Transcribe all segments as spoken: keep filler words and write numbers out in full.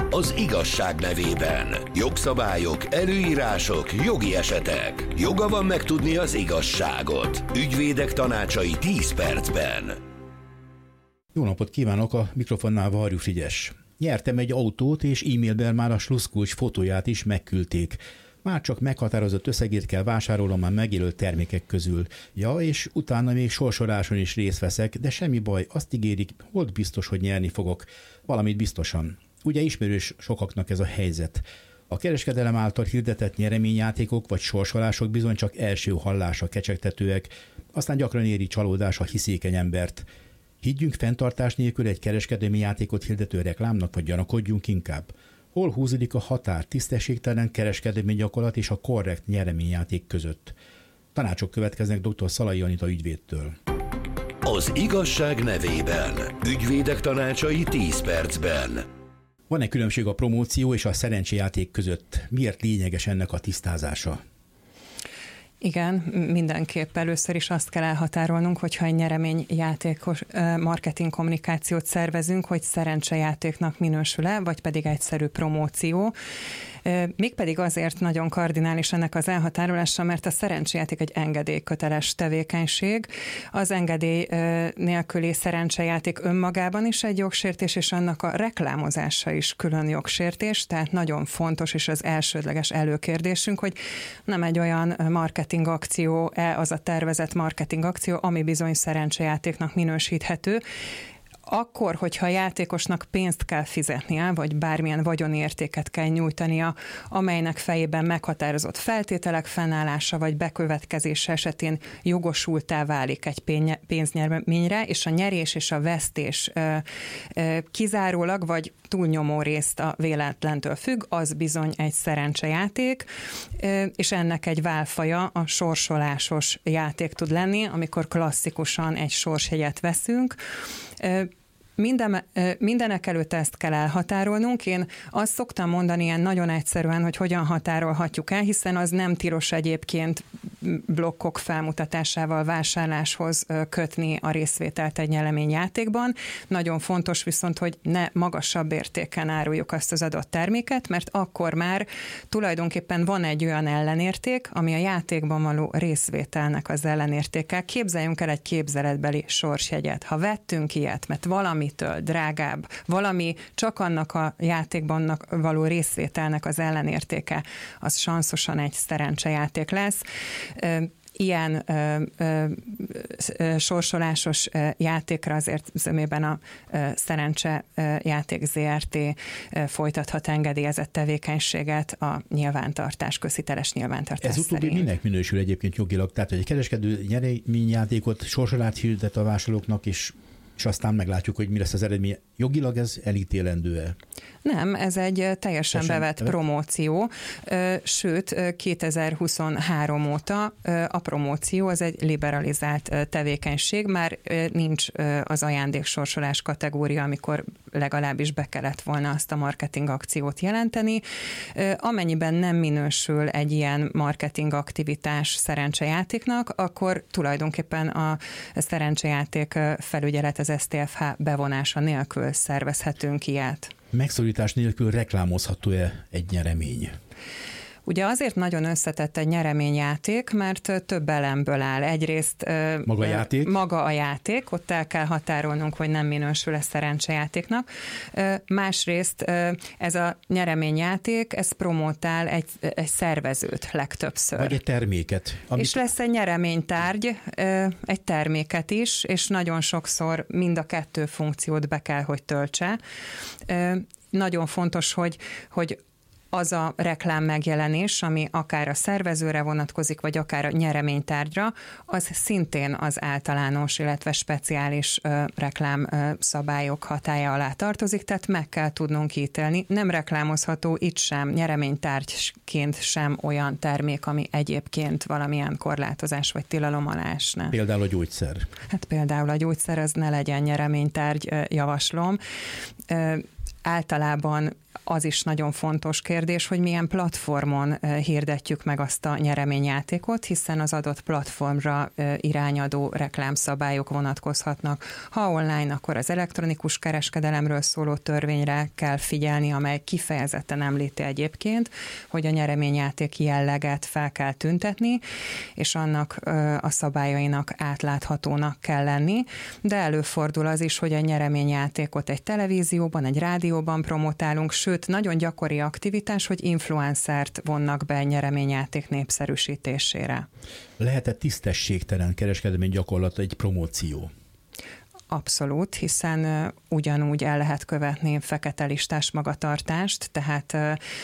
az igazság nevében. Jogszabályok, előírások, jogi esetek. Joga van megtudni az igazságot. Ügyvédek tanácsai tíz percben. Jó napot kívánok, a mikrofonnál Varjú Frigyes. Nyertem egy autót, és e-mailben már a sluszkulcs fotóját is megküldték. Már csak meghatározott összegét kell vásárolnom a megjelölt termékek közül. Ja, és utána még sorsoráson is részt veszek, de semmi baj, azt ígérik, hogy biztos, hogy nyerni fogok. Valamit biztosan. Ugye ismerős sokaknak ez a helyzet. A kereskedelem által hirdetett nyereményjátékok vagy sorsolások bizony csak első hallásra kecsegtetőek, aztán gyakran éri csalódás a hiszékeny embert. Higgyünk fenntartás nélkül egy kereskedelmi játékot hirdető reklámnak, vagy gyanakodjunk inkább? Hol húzódik a határ tisztességtelen kereskedelmi gyakorlat és a korrekt nyereményjáték között? Tanácsok következnek dr. Szalai Anita ügyvédtől. Az igazság nevében. Ügyvédek tanácsai tíz percben. Van-e különbség a promóció és a szerencsejáték között? Miért lényeges ennek a tisztázása? Igen, mindenképp először is azt kell elhatárolnunk, hogyha egy nyereményjátékos marketing kommunikációt szervezünk, hogy szerencsejátéknak minősül-e, vagy pedig egyszerű promóció. Mégpedig azért nagyon kardinális ennek az elhatárolása, mert a szerencsejáték egy engedélyköteles tevékenység. Az engedély nélküli szerencsejáték önmagában is egy jogsértés, és annak a reklámozása is külön jogsértés, tehát nagyon fontos, és az elsődleges előkérdésünk, hogy nem egy olyan marketing akció-e az a tervezett marketing akció, ami bizony szerencsejátéknak minősíthető. Akkor, hogyha a játékosnak pénzt kell fizetnie, vagy bármilyen vagyonértéket kell nyújtania, amelynek fejében meghatározott feltételek fennállása vagy bekövetkezése esetén jogosultá válik egy pénznyereményre, és a nyerés és a vesztés kizárólag, vagy túlnyomó részt a véletlentől függ, az bizony egy szerencsejáték, és ennek egy válfaja a sorsolásos játék tud lenni, amikor klasszikusan egy sorsjegyet veszünk. Minden, mindenek előtt ezt kell elhatárolnunk. Én azt szoktam mondani ilyen nagyon egyszerűen, hogy hogyan határolhatjuk el, hiszen az nem tilos egyébként blokkok felmutatásával vásárláshoz kötni a részvételt egy nyereményjátékban. Nagyon fontos viszont, hogy ne magasabb értéken áruljuk azt az adott terméket, mert akkor már tulajdonképpen van egy olyan ellenérték, ami a játékban való részvételnek az ellenértéke. Képzeljünk el egy képzeletbeli sorsjegyet. Ha vettünk ilyet, mert valami drágább, valami csak annak a játékban való részvételnek az ellenértéke, az sanszosan egy szerencsejáték lesz. Ilyen ö, ö, ö, sorsolásos ö, játékra azért zömében a ö, Szerencse ö, Játék zé er té ö, folytathat engedélyezett tevékenységet a nyilvántartás, közhiteles nyilvántartás Ez utóbbi szerint. minek minősül egyébként jogilag? Tehát, hogy egy kereskedő nyereményjátékot sorsolát hirdet a vásárlóknak, és és aztán meglátjuk, hogy mi lesz az eredmény. Jogilag ez elítélendő-e? Nem, ez egy teljesen Teljesen bevett evet. promóció, sőt kétezer-huszonhárom óta a promóció az egy liberalizált tevékenység, már nincs az ajándéksorsolás kategória, amikor legalábbis be kellett volna azt a marketing akciót jelenteni. Amennyiben nem minősül egy ilyen marketing aktivitás szerencsejátéknak, akkor tulajdonképpen a szerencsejáték felügyelet az es té ef há bevonása nélkül szervezhetünk ilyet. Megszorítás nélkül reklámozható-e egy nyeremény? Ugye azért nagyon összetett egy nyereményjáték, mert több elemből áll. Egyrészt maga a játék, maga a játék, ott el kell határolnunk, hogy nem minősül ez szerencsejátéknak. Másrészt ez a nyereményjáték, ez promotál egy, egy szervezőt legtöbbször. Vagy egy terméket. Amit... És lesz egy nyereménytárgy, egy terméket is, és nagyon sokszor mind a kettő funkciót be kell, hogy töltse. Nagyon fontos, hogy, hogy az a reklám megjelenés, ami akár a szervezőre vonatkozik, vagy akár a nyereménytárgyra, az szintén az általános, illetve speciális ö, reklám ö, szabályok hatálya alá tartozik, tehát meg kell tudnunk ítélni. Nem reklámozható itt sem, nyereménytárgyként sem olyan termék, ami egyébként valamilyen korlátozás vagy tilalom alá esne. Például a gyógyszer. Hát például a gyógyszer, az ne legyen nyereménytárgy, javaslom. általában az is nagyon fontos kérdés, hogy milyen platformon hirdetjük meg azt a nyereményjátékot, hiszen az adott platformra irányadó reklámszabályok vonatkozhatnak. Ha online, akkor az elektronikus kereskedelemről szóló törvényre kell figyelni, amely kifejezetten említi egyébként, hogy a nyereményjáték jelleget fel kell tüntetni, és annak a szabályainak átláthatónak kell lenni, de előfordul az is, hogy a nyereményjátékot egy televízióban, egy rádióban promotálunk, sőt, nagyon gyakori aktivitás, hogy influencert vonnak be nyereményjáték népszerűsítésére. Lehet-e tisztességtelen kereskedelmi gyakorlat egy promóció? Abszolút, hiszen ugyanúgy el lehet követni fekete listás magatartást, tehát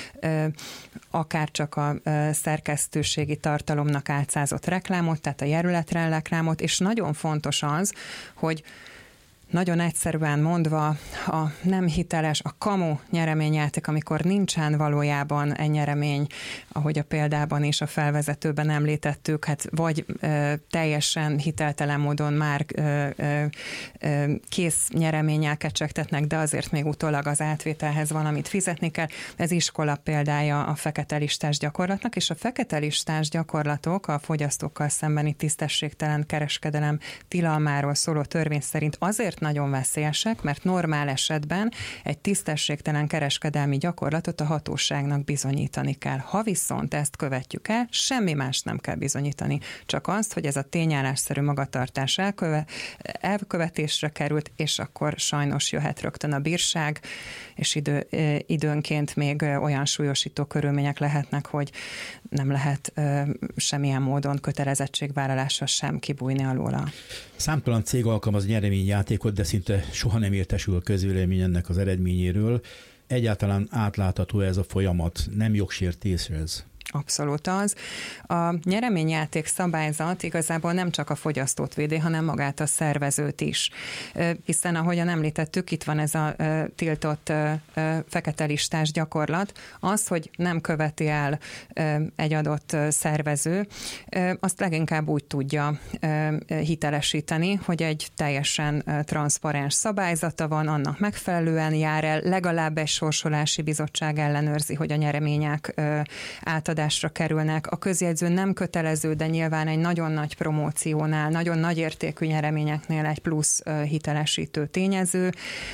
akár csak a szerkesztőségi tartalomnak álcázott reklámot, tehát a jelöletlen reklámot, és nagyon fontos az, hogy nagyon egyszerűen mondva, a nem hiteles, a kamu nyereményjáték, amikor nincsen valójában egy nyeremény, ahogy a példában és a felvezetőben említettük, hát vagy ö, teljesen hiteltelen módon már ö, ö, ö, kész nyereményel kecsegtetnek, de azért még utólag az átvételhez valamit fizetni kell. Ez iskola példája a fekete listás gyakorlatnak, és a fekete listás gyakorlatok a fogyasztókkal szembeni tisztességtelen kereskedelem tilalmáról szóló törvény szerint azért nagyon veszélyesek, mert normál esetben egy tisztességtelen kereskedelmi gyakorlatot a hatóságnak bizonyítani kell. Ha viszont ezt követjük el, semmi más nem kell bizonyítani, csak azt, hogy ez a tényállásszerű magatartás elköve, elkövetésre került, és akkor sajnos jöhet rögtön a bírság, és idő, időnként még olyan súlyosító körülmények lehetnek, hogy nem lehet semmilyen módon kötelezettségvállalásra sem kibújni alóla. Számtalan cég alkalmaz nyereményjátékot, de szinte soha nem értesül a közvélemény ennek az eredményéről. Egyáltalán átlátható ez a folyamat, nem jogsértés ez? Abszolút az. A nyereményjáték szabályzat igazából nem csak a fogyasztót védi, hanem magát a szervezőt is. Hiszen, ahogyan említettük, itt van ez a tiltott fekete listás gyakorlat. Az, hogy nem követi el egy adott szervező, azt leginkább úgy tudja hitelesíteni, hogy egy teljesen transzparens szabályzata van, annak megfelelően jár el, legalább egy sorsolási bizottság ellenőrzi, hogy a nyeremények átadásra kerülnek. A közjegyző nem kötelező, de nyilván egy nagyon nagy promóciónál, nagyon nagy értékű nyereményeknél egy plusz hitelesítő tényező,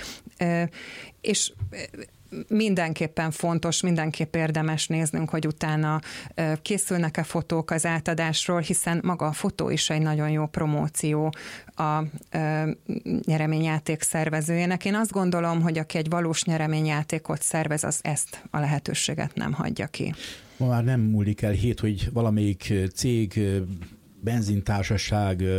és mindenképpen fontos, mindenképp érdemes néznünk, hogy utána készülnek-e fotók az átadásról, hiszen maga a fotó is egy nagyon jó promóció a nyereményjáték szervezőjének. Én azt gondolom, hogy aki egy valós nyereményjátékot szervez, az ezt a lehetőséget nem hagyja ki. Ma már nem múlik el hét, hogy valamelyik cég, benzintársaság,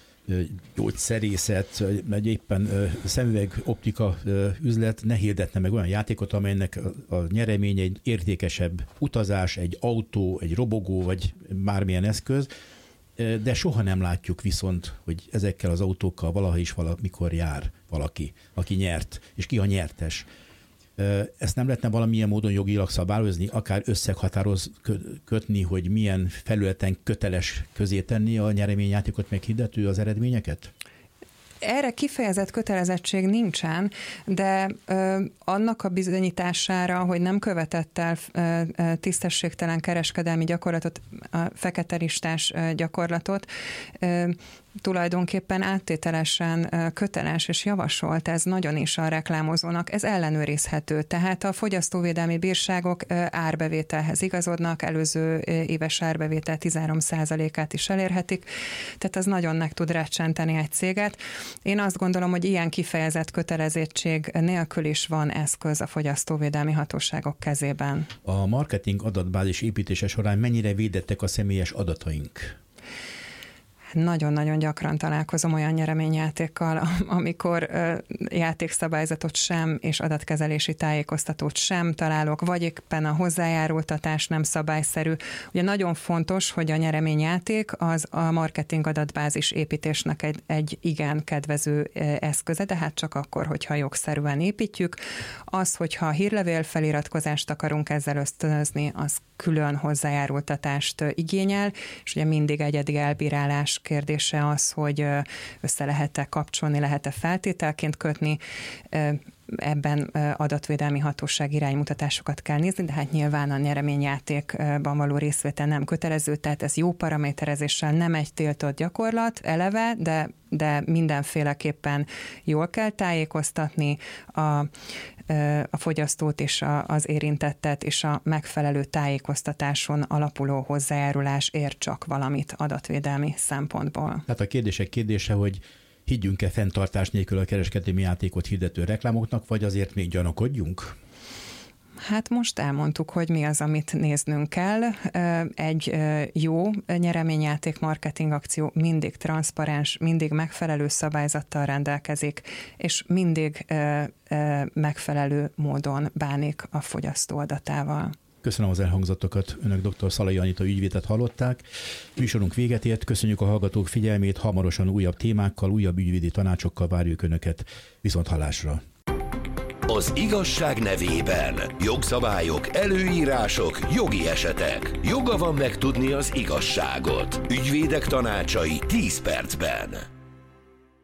gyógyszerészet, vagy éppen szemüvegoptika üzlet ne hirdetne meg olyan játékot, amelynek a nyeremény egy értékesebb utazás, egy autó, egy robogó, vagy bármilyen eszköz, de soha nem látjuk viszont, hogy ezekkel az autókkal valaha is valamikor jár valaki, aki nyert, és ki a nyertes. Ezt nem lehetne valamilyen módon jogilag szabályozni, akár összeghatároz kötni, hogy milyen felületen köteles közé tenni a nyereményjátékot meghirdető az eredményeket? Erre kifejezett kötelezettség nincsen, de ö, annak a bizonyítására, hogy nem követett el ö, ö, tisztességtelen kereskedelmi gyakorlatot, a fekete listás ö, gyakorlatot, ö, tulajdonképpen áttételesen köteles és javasolt ez nagyon is a reklámozónak, ez ellenőrizhető. Tehát a fogyasztóvédelmi bírságok árbevételhez igazodnak, előző éves árbevétel tizenhárom százalékát is elérhetik, tehát az nagyon meg tud recsenteni egy céget. Én azt gondolom, hogy ilyen kifejezett kötelezettség nélkül is van eszköz a fogyasztóvédelmi hatóságok kezében. A marketing adatbázis építése során mennyire védettek a személyes adataink? Nagyon-nagyon gyakran találkozom olyan nyereményjátékkal, amikor játékszabályzatot sem és adatkezelési tájékoztatót sem találok, vagy éppen a hozzájárultatás nem szabályszerű. Ugye nagyon fontos, hogy a nyereményjáték az a marketing adatbázis építésnek egy, egy igen kedvező eszköze, de hát csak akkor, hogyha jogszerűen építjük. Az, hogyha hírlevél feliratkozást akarunk ezzel ösztönözni, az külön hozzájárultatást igényel, és ugye mindig egyedi elbírálás kérdése az, hogy össze lehet-e kapcsolni, lehet-e feltételként kötni. ebben adatvédelmi hatóság iránymutatásokat kell nézni, de hát nyilván a nyereményjátékban való részvétel nem kötelező, tehát ez jó paraméterezéssel nem egy tiltott gyakorlat eleve, de, de mindenféleképpen jól kell tájékoztatni a, a fogyasztót és a, az érintettet, és a megfelelő tájékoztatáson alapuló hozzájárulás ér csak valamit adatvédelmi szempontból. Tehát a kérdések kérdése, hogy higgyünk-e fenntartás nélkül a kereskedelmi játékot hirdető reklámoknak, vagy azért még gyanakodjunk? Hát most elmondtuk, hogy mi az, amit néznünk kell. Egy jó nyereményjáték marketing akció mindig transzparens, mindig megfelelő szabályzattal rendelkezik, és mindig megfelelő módon bánik a fogyasztó adatával. Köszönöm az elhangzottokat. Önök dr. Szalai Anita ügyvédet hallották. Műsorunk véget ért. Köszönjük a hallgatók figyelmét. Hamarosan újabb témákkal, újabb ügyvédi tanácsokkal várjuk Önöket. Viszont hallásra. Az igazság nevében jogszabályok, előírások, jogi esetek. Joga van megtudni az igazságot. Ügyvédek tanácsai tíz percben.